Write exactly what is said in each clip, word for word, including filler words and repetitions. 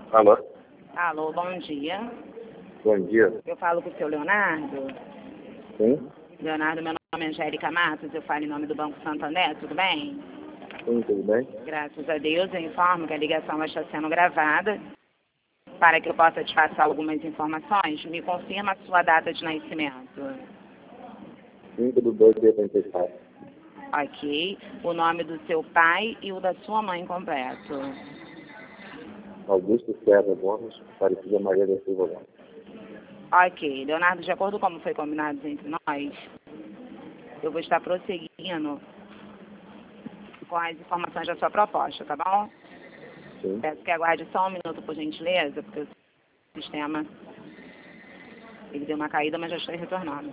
Alô? Alô, bom dia. Bom dia. Eu falo com o seu Leonardo. Sim? Leonardo, meu nome é Angélica Matos, eu falo em nome do Banco Santander, tudo bem? Sim, tudo bem? Graças a Deus, eu informo que a ligação vai estar sendo gravada. Para que eu possa te passar algumas informações, me confirma a sua data de nascimento. cinco de dois de oitenta e sete. Ok. O nome do seu pai e o da sua mãe completo. Augusto César Gomes, Aparecida Maria da Silva Gomes. Ok. Leonardo, de acordo com como foi combinado entre nós, eu vou estar prosseguindo com as informações da sua proposta, tá bom? Sim. Peço que aguarde só um minuto, por gentileza, porque o sistema ele deu uma caída, mas já estou retornando.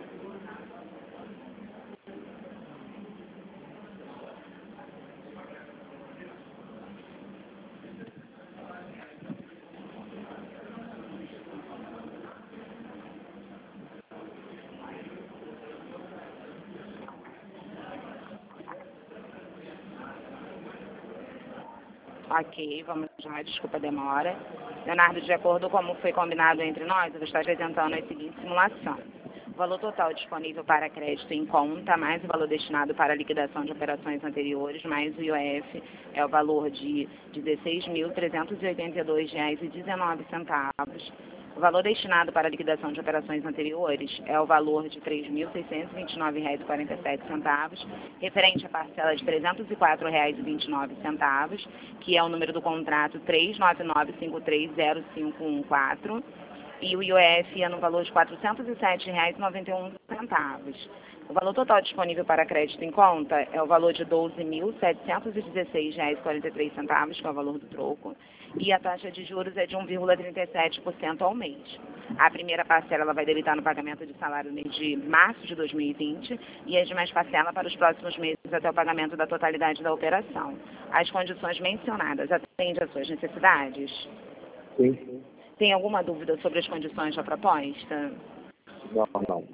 Ok, vamos lá, desculpa a demora. Leonardo, de acordo com como foi combinado entre nós, eu vou estar apresentando a seguinte simulação. O valor total disponível para crédito em conta, mais o valor destinado para a liquidação de operações anteriores, mais o I O F, é o valor de dezesseis mil trezentos e oitenta e dois reais e dezenove centavos. O valor destinado para a liquidação de operações anteriores é o valor de três mil seiscentos e vinte e nove reais e quarenta e sete centavos, referente à parcela de trezentos e quatro reais e vinte e nove centavos, que é o número do contrato três nove nove cinco três zero cinco um quatro, e o I O F é no valor de quatrocentos e sete reais e noventa e um centavos. O valor total disponível para crédito em conta é o valor de doze mil setecentos e dezesseis reais e quarenta e três centavos, que é o valor do troco, e a taxa de juros é de um vírgula trinta e sete por cento ao mês. A primeira parcela ela vai debitar no pagamento de salário no mês de março de dois mil e vinte e as demais parcelas para os próximos meses até o pagamento da totalidade da operação. As condições mencionadas atendem às suas necessidades? Sim. Tem alguma dúvida sobre as condições da proposta? Não, não.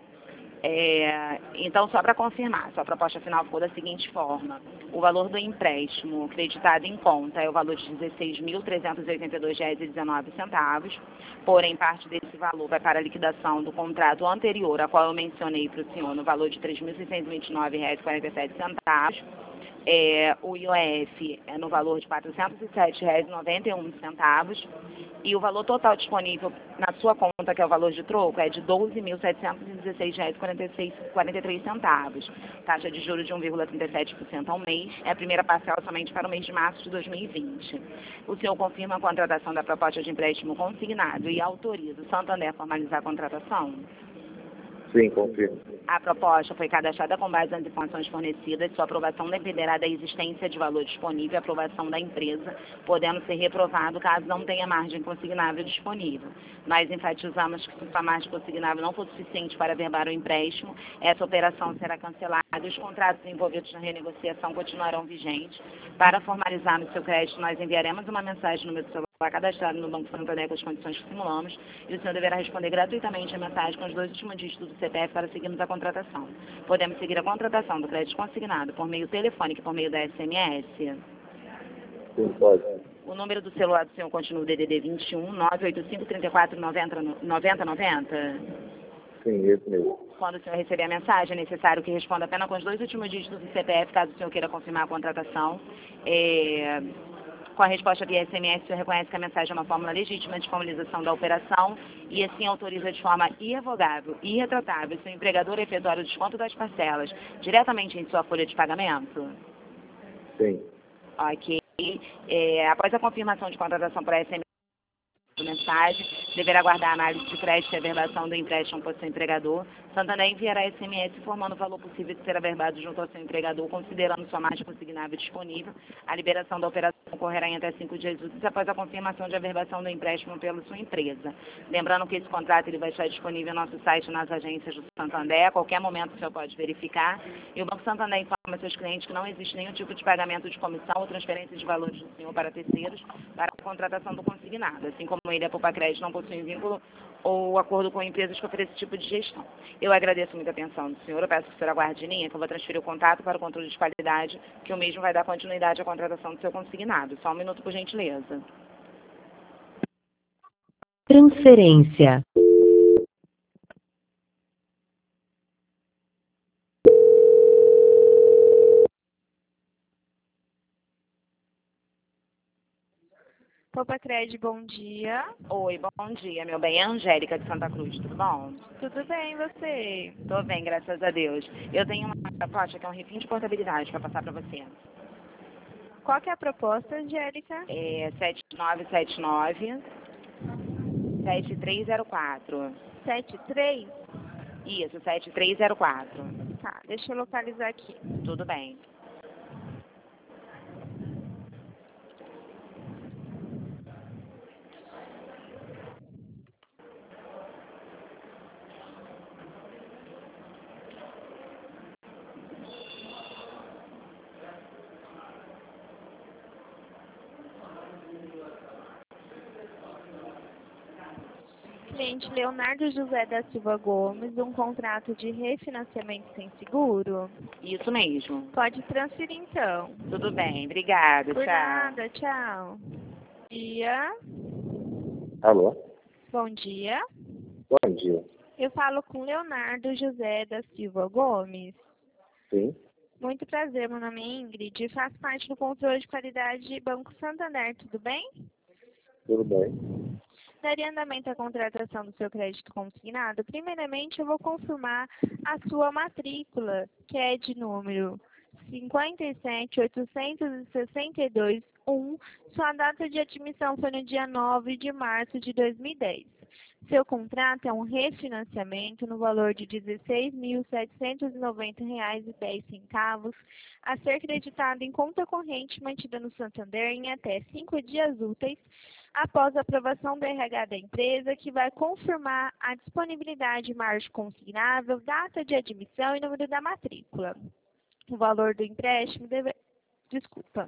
É, então, só para confirmar, sua proposta final ficou da seguinte forma. O valor do empréstimo creditado em conta é o valor de dezesseis mil trezentos e oitenta e dois reais e dezenove centavos, porém, parte desse valor vai para a liquidação do contrato anterior, a qual eu mencionei para o senhor, no valor de três mil seiscentos e vinte e nove reais e quarenta e sete centavos. É, o I O F é no valor de quatrocentos e sete reais e noventa e um centavos e o valor total disponível na sua conta, que é o valor de troco, é de doze mil setecentos e dezesseis reais e quarenta e três centavos. Taxa de juros de um vírgula trinta e sete por cento ao mês. É a primeira parcela somente para o mês de março de dois mil e vinte. O senhor confirma a contratação da proposta de empréstimo consignado e autoriza o Santander a formalizar a contratação? Sim, confirmo. A proposta foi cadastrada com base nas informações fornecidas. Sua aprovação dependerá da existência de valor disponível e aprovação da empresa, podendo ser reprovado caso não tenha margem consignável disponível. Nós enfatizamos que se a margem consignável não for suficiente para averbar o empréstimo, essa operação será cancelada e os contratos envolvidos na renegociação continuarão vigentes. Para formalizar no seu crédito, nós enviaremos uma mensagem no meu celular cadastrado no Banco Santander com as condições que simulamos e o senhor deverá responder gratuitamente a mensagem com os dois últimos dígitos do C P F para seguirmos a contratação. Podemos seguir a contratação do crédito consignado por meio telefônico e por meio da S M S? Sim, pode. O número do celular do senhor continua o D D D vinte e um, nove oito cinco, três quatro, nove zero nove zero? Sim, esse mesmo. Quando o senhor receber a mensagem, é necessário que responda apenas com os dois últimos dígitos do C P F, caso o senhor queira confirmar a contratação. É... Com a resposta via S M S, o senhor reconhece que a mensagem é uma fórmula legítima de formalização da operação e assim autoriza de forma irrevogável e irretratável seu empregador a efetuar o desconto das parcelas diretamente em sua folha de pagamento? Sim. Ok. É, após a confirmação de contratação por S M S, mensagem, deverá aguardar a análise de crédito e averbação do empréstimo por seu empregador. Santander enviará S M S informando o valor possível de ser averbado junto ao seu empregador, considerando sua margem consignável disponível. A liberação da operação ocorrerá em até cinco dias úteis após a confirmação de averbação do empréstimo pela sua empresa. Lembrando que esse contrato ele vai estar disponível no nosso site e nas agências do Santander. A qualquer momento o senhor pode verificar. E o Banco Santander informa seus clientes que não existe nenhum tipo de pagamento de comissão ou transferência de valores do senhor para terceiros para a contratação do consignado, assim como ele, a Poupa Crédito, não possui vínculo ou acordo com empresas que oferecem esse tipo de gestão. Eu agradeço muito a atenção do senhor. Eu peço que o senhor aguarde em linha, que eu vou transferir o contato para o controle de qualidade, que o mesmo vai dar continuidade à contratação do seu consignado. Só um minuto, por gentileza. Transferência. Popacred, bom dia. Oi, bom dia, meu bem. É a Angélica de Santa Cruz, tudo bom? Tudo bem, você? Tô bem, graças a Deus. Eu tenho uma proposta que é um refim de portabilidade para passar para você. Qual que é a proposta, Angélica? É sete nove sete nove, sete três zero quatro. sete três? Isso, sete três zero quatro. Tá, deixa eu localizar aqui. Tudo bem. Cliente Leonardo José da Silva Gomes, um contrato de refinanciamento sem seguro? Isso mesmo. Pode transferir, então. Tudo bem, obrigada, Por tchau. nada, tchau. Bom dia. Alô? Bom dia. Bom dia. Eu falo com Leonardo José da Silva Gomes. Sim, Muito prazer, meu nome é Ingrid e faço parte do controle de qualidade Banco Santander, tudo bem? tudo bem. Daria andamento à contratação do seu crédito consignado? Primeiramente, eu vou confirmar a sua matrícula, que é de número cinco sete oito seis dois um. Sua data de admissão foi no dia nove de março de dois mil e dez. Seu contrato é um refinanciamento no valor de dezesseis mil setecentos e noventa reais e dez centavos, a ser creditado em conta corrente mantida no Santander em até cinco dias úteis, após a aprovação do R H da empresa, que vai confirmar a disponibilidade de margem consignável, data de admissão e número da matrícula. O valor do empréstimo deve... Desculpa.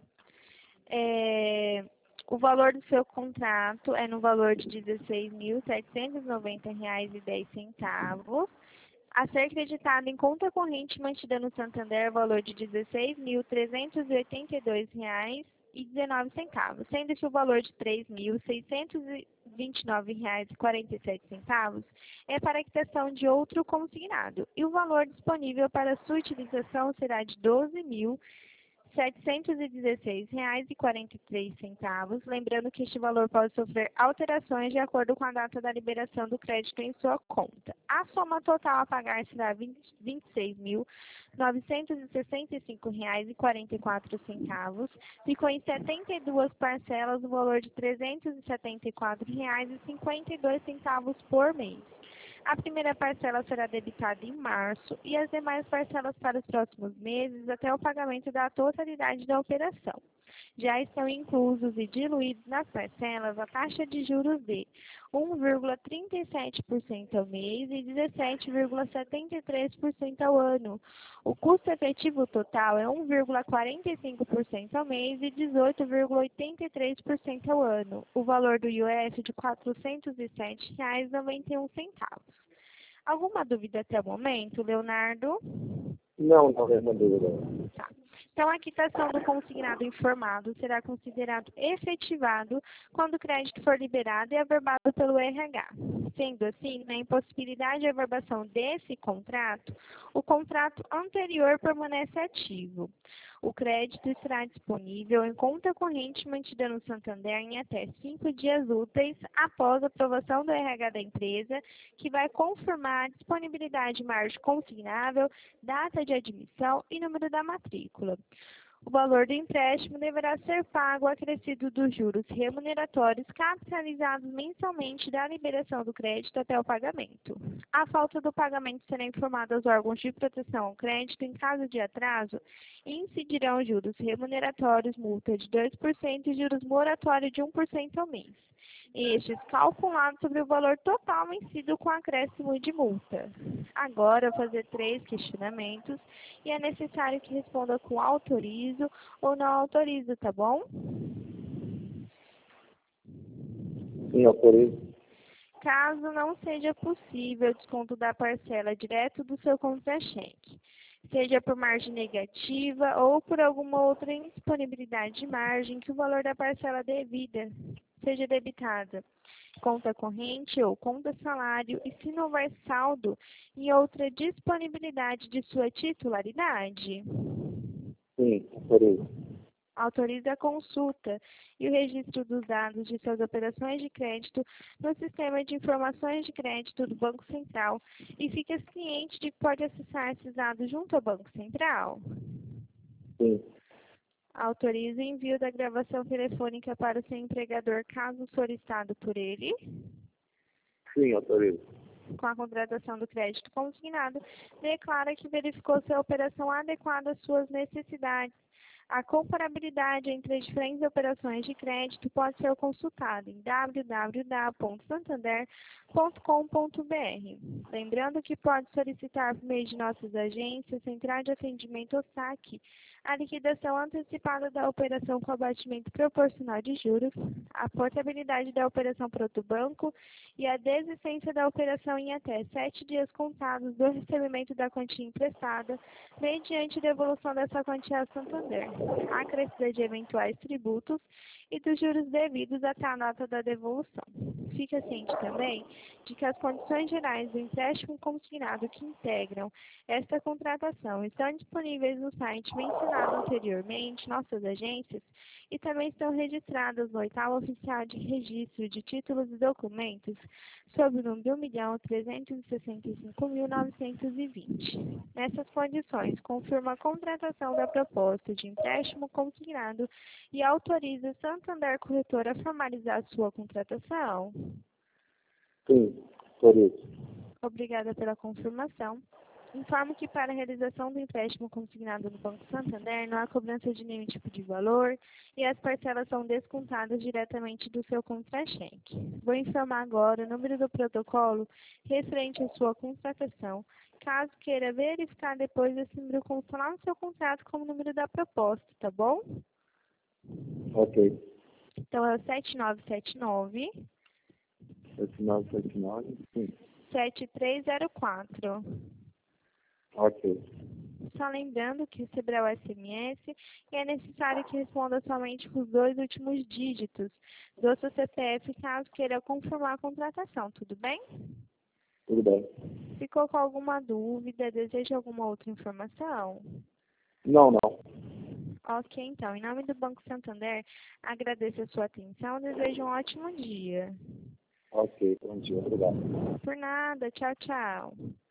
É... O valor do seu contrato é no valor de dezesseis mil setecentos e noventa reais e dez centavos, a ser creditado em conta corrente mantida no Santander, valor de dezesseis mil trezentos e oitenta e dois reais e dezenove centavos, sendo que o valor de três mil seiscentos e vinte e nove reais e quarenta e sete centavos é para a quitação de outro consignado, e o valor disponível para sua utilização será de doze mil setecentos e dezesseis reais e quarenta e três centavos, lembrando que este valor pode sofrer alterações de acordo com a data da liberação do crédito em sua conta. A soma total a pagar será vinte e seis mil novecentos e sessenta e cinco reais e quarenta e quatro centavos, ficou em setenta e duas parcelas no valor de trezentos e setenta e quatro reais e cinquenta e dois centavos por mês. A primeira parcela será debitada em março e as demais parcelas para os próximos meses até o pagamento da totalidade da operação. Já estão inclusos e diluídos nas parcelas a taxa de juros de um vírgula trinta e sete por cento ao mês e dezessete vírgula setenta e três por cento ao ano. O custo efetivo total é um vírgula quarenta e cinco por cento ao mês e dezoito vírgula oitenta e três por cento ao ano. O valor do I O F de quatrocentos e sete reais e noventa e um centavos. Alguma dúvida até o momento, Leonardo? Não, não é uma dúvida. Tá. Então, a quitação do consignado informado será considerado efetivado quando o crédito for liberado e averbado pelo R H. Sendo assim, na impossibilidade de averbação desse contrato, o contrato anterior permanece ativo. O crédito estará disponível em conta corrente mantida no Santander em até cinco dias úteis após a aprovação do R H da empresa, que vai confirmar a disponibilidade de margem consignável, data de admissão e número da matrícula. O valor do empréstimo deverá ser pago acrescido dos juros remuneratórios capitalizados mensalmente da liberação do crédito até o pagamento. A falta do pagamento será informada aos órgãos de proteção ao crédito. Em caso de atraso, incidirão juros remuneratórios, multa de dois por cento e juros moratórios de um por cento ao mês. Estes calculados sobre o valor total vencido com acréscimo de multa. Agora, eu vou fazer três questionamentos e é necessário que responda com autorizo ou não autorizo, tá bom? Sim, autorizo. Caso não seja possível o desconto da parcela direto do seu contra-cheque, seja por margem negativa ou por alguma outra indisponibilidade de margem, que o valor da parcela devida seja debitada conta corrente ou conta salário e se não houver saldo em outra disponibilidade de sua titularidade. Sim, autorizo. Autoriza a consulta e o registro dos dados de suas operações de crédito no Sistema de Informações de Crédito do Banco Central e fica ciente de que pode acessar esses dados junto ao Banco Central. Sim, Autoriza o envio da gravação telefônica para o seu empregador caso solicitado por ele. sim, autorizo. Com a contratação do crédito consignado, declara que verificou se a operação adequada às suas necessidades. A comparabilidade entre as diferentes operações de crédito pode ser consultada em w w w ponto santander ponto com ponto b r. Lembrando que pode solicitar por meio de nossas agências, Central de Atendimento ou saque, a liquidação antecipada da operação com abatimento proporcional de juros, a portabilidade da operação para outro banco e a desistência da operação em até sete dias contados do recebimento da quantia emprestada, mediante devolução dessa quantia a Santander, acrescida de eventuais tributos e dos juros devidos até a nota da devolução. Fica ciente também de que as condições gerais do empréstimo consignado que integram esta contratação estão disponíveis no site mencionado anteriormente, nossas agências, e também estão registradas no oitavo oficial de registro de títulos e documentos sob o número um milhão trezentos e sessenta e cinco mil novecentos e vinte. Nessas condições, confirma a contratação da proposta de empréstimo consignado e autoriza Santander Corretora a formalizar sua contratação. Sim, autorizo. Obrigada pela confirmação. Informo que para a realização do empréstimo consignado no Banco Santander não há cobrança de nenhum tipo de valor e as parcelas são descontadas diretamente do seu contra-cheque. Vou informar agora o número do protocolo referente à sua contratação. Caso queira verificar depois, esse número consta lá no seu contrato como número da proposta, tá bom? Ok. Então é o sete nove sete nove, sete nove sete nove, sim. sete três zero quatro. Ok. Só lembrando que receberá o S M S e é necessário que responda somente com os dois últimos dígitos do seu C P F caso queira confirmar a contratação, tudo bem? Tudo bem. Ficou com alguma dúvida? Deseja alguma outra informação? Não, não. Ok, então, em nome do Banco Santander, agradeço a sua atenção e desejo um ótimo dia. Ok, bom dia. Obrigado. Por nada, tchau, tchau.